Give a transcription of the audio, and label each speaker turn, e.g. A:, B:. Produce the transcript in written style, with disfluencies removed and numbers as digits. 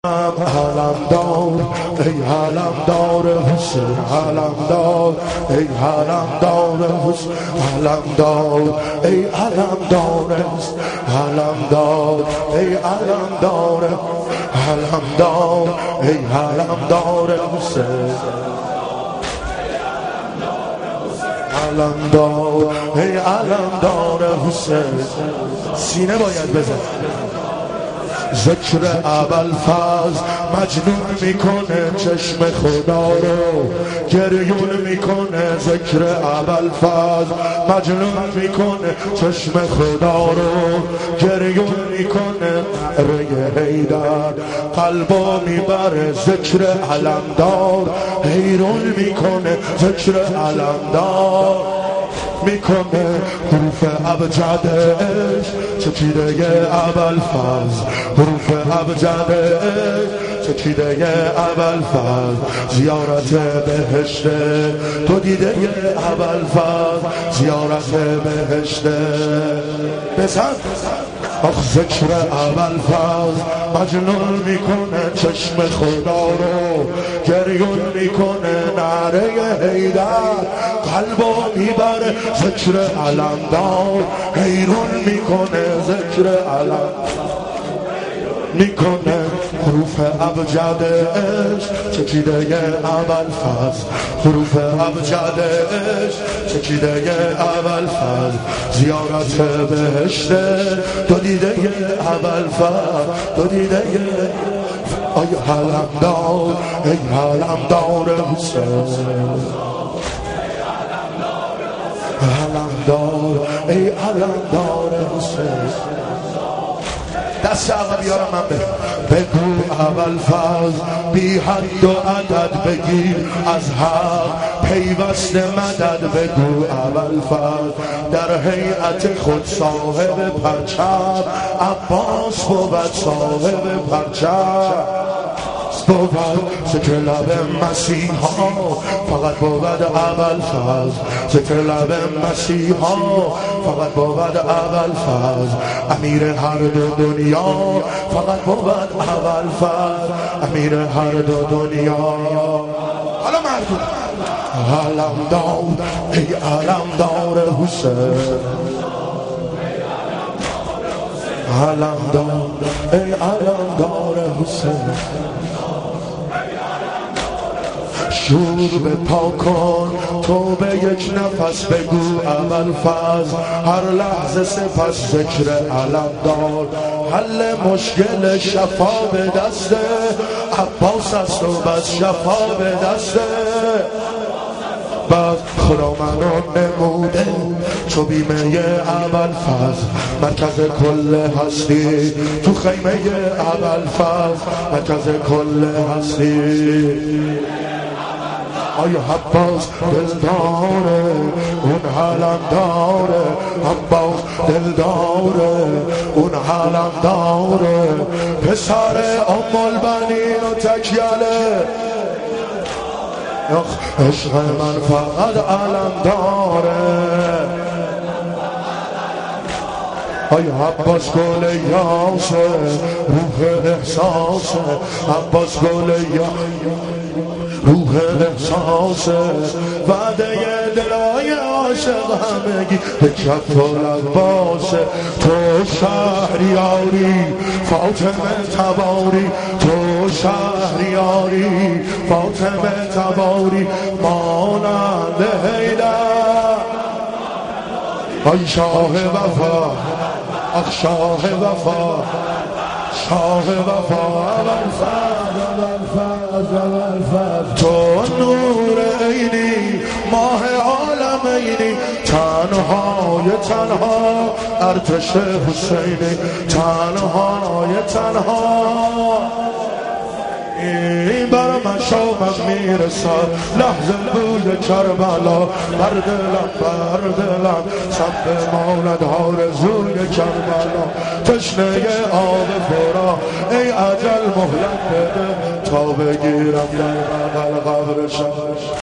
A: علمدار ای علمدار حسین، علمدار ای علمدار حسین، علمدار ای علمدار حسین، علمدار ای علمدار، علمدار ای علمدار حسین، علمدار ای علمدار حسین. سینه باید بزن. ذکر ابوالفضل مجنون میکنه چشم خدا رو، گریون میکنه. ذکر ابوالفضل مجنون میکنه چشم خدا رو، گریون میکنه. ره حیدر قلبا میبره. ذکر علمدار حیرون میکنه. ذکر علمدار میکنه حروف ابجد عشق چکیده ابوالفضل، حروف ابجد عشق چکیده ابوالفضل. زیارت بهشت تو دیده ابوالفضل، زیارت بهشت بزن. آخ ذکر ابوالفضل مجنون میکنه چشم خدا رو، گریون میکنه. نعره حیدر قلبو میبره. ذکر علمدار حیرون میکنه. ذکر علمدار میکنه حروف ابجد عشق چکیده ابوالفضل، حروف ابجد عشق چکیده ابوالفضل. زیارت بهشت تو دیده ابوالفضل، تو دیده ای علمدار ای علمدار حسین، علمدار ای علمدار حسین. دست عقب بیارم من بگو ابوالفضل بی حد و عدد بگیر از حق پیوست مدد. بگو ابوالفضل در هیئت خود صاحب پرچم، عباس بود صاحب پرچم بود. ذکر لب مسیحا فقط بود ابوالفضل، ذکر لب مسیحا فقط بود ابوالفضل. امیر هر دو دنیا فقط بود ابوالفضل، امیر هر دو دنیا. حالا مردم علمدار ای علمدار حسین، علمدار ای علمدار حسین. شور به پا کن تو به یک نفس بگو ابوالفضل هر لحظه سپس. ذکر علمدار حل مشکل شفا به دسته، عباس است و بس شفا به دسته. بعد خدا منو نموده چو بیمه ابوالفضل، مرکز کل هستی تو خیمه ابوالفضل، مرکز کل هستی. آیا عباس دل داره اون حالم داره، عباس دل داره اون حالم داره. پسر ام البنین و تکیله، عشق من فقط علم داره. آیا عباس گل یاسه روح احساسه، عباس گل روح احساسه. وعده دلای عاشق همگی به کف و لباسه. تو شهریاری فاطمه تباری، تو شهریاری فاطمه تباری. مانند حیدر آی شاه وفا، آخ شاه وفا، شاه وفا ابوالفضل. تو نور عینی ماه عالمینی، تنهای تنها ارتش حسینی، تنهای تنها. این بر من شامم میرسد لحظه بوی کربلا، بر دلم بر دلم سب ماند آرزوی کربلا. تشنه آب فرا ای اجل مهلت بده تا بگیرم در قبر قبرشم.